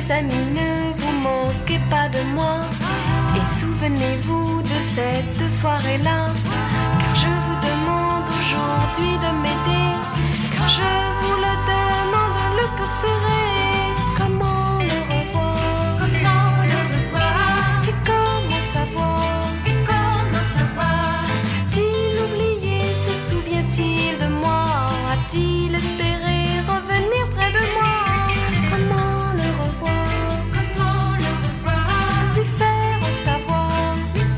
Mes amis, ne vous moquez pas de moi et souvenez-vous de cette soirée-là. Car je vous demande aujourd'hui de m'aider, car je vous le demande le cœur serré. Comment le revoir? Comment le revoir? Et comment savoir? Et comment savoir? A-t-il oublié? Se souvient-il de moi? A-t-il espéré revenir près de moi? Comment le revoir? Comment le revoir? Lui faire savoir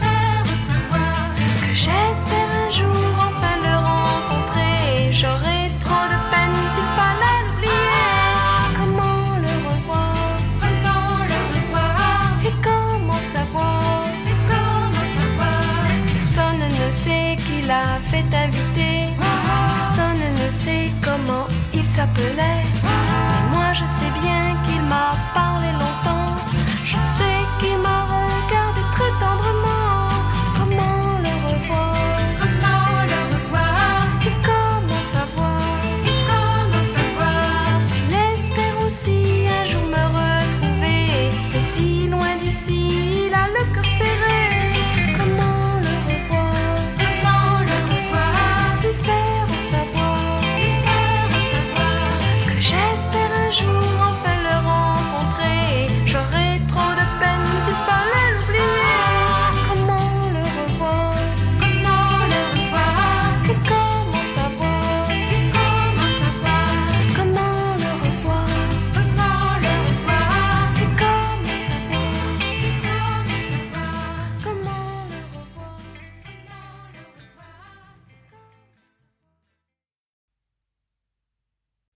que j'espère un jour enfin le rencontrer. J'aurais trop de peine s'il fallait l'oublier. Comment le revoir? Comment le revoir? Et comment savoir? Et comment savoir? Personne ne sait qui l'a fait inviter. Personne ne sait comment il s'appelait. Mais moi je sais bien qu'il m'a pas